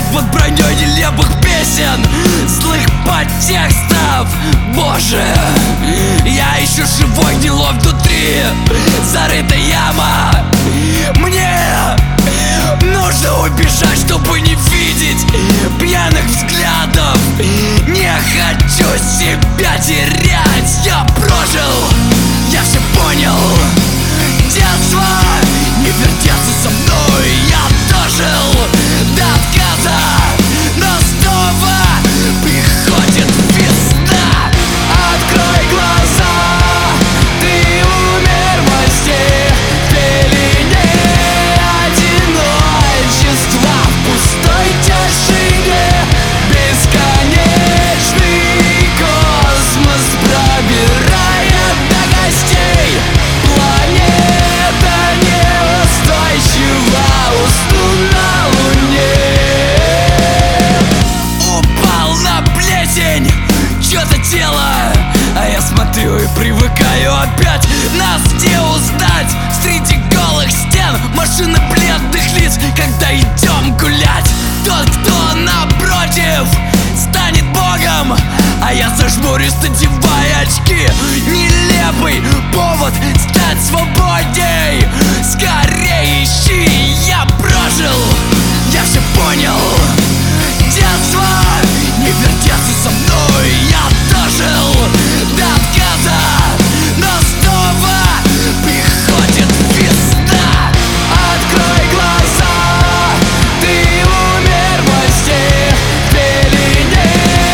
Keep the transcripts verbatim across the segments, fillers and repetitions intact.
Опять под броней нелепых песен, злых подтекстов. Боже, я еще живой, гнилой внутри, зарыта яма. Мне нужно убежать, чтобы не видеть пьяных взглядов. Не хочу себя терять. Я прожил, я все понял. Детство не вертеться со мной. Я дожил до отказа, но снова приходит весна. Открой глаза, ты умер во сне, в пелене одиночества, в пустой тишине. Бесконечный космос пробирает до гостей. Планета неустойчива, усну на луне. Упал на плесень чьё-то тело, а я смотрю и привыкаю опять. Нас где узнать среди голых стен, машины бледных лиц, когда идем гулять. Тот, кто напротив, станет богом, а я зажмурюсь, надевая очки. Нелепый повод стать свободней. Скорее ищи, я прожил, я все понял. Детство не вертеться со мной. Я дожил до отказа, но снова приходит весна. Открой глаза, ты умер во сне, в пелене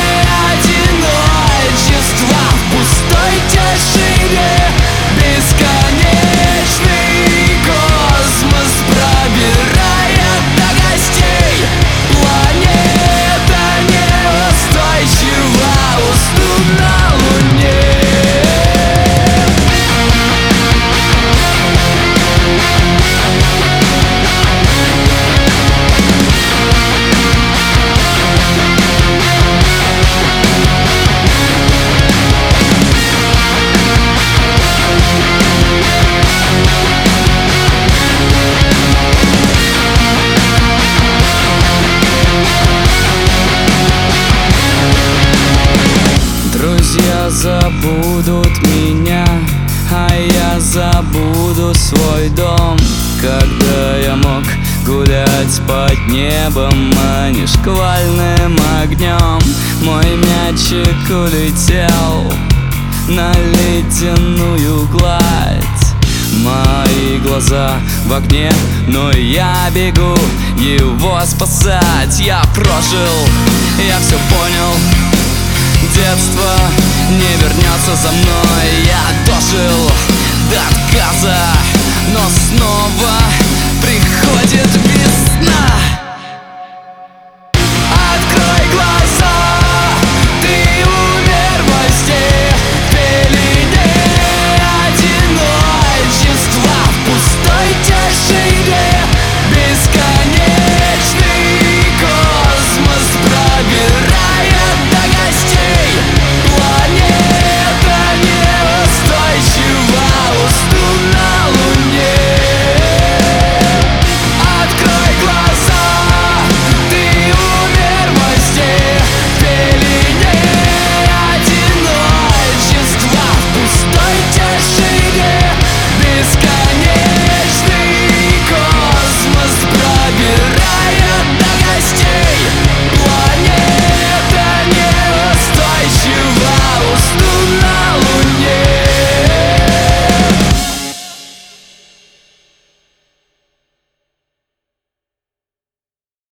одиночества, в пустой тишине. Бесконечный космос пробирает до гостей. Планета неустойчива, усну на луне. Друзья забудут меня, а я забуду свой дом. Когда я мог гулять под небом, а не шквальным огнем. Мой мячик улетел на ледяную гладь. Мои глаза в огне, но я бегу его спасать. Я прожил, я все понял. Детство не вернется за мной. Я дожил до отказа, но снова приходит весна.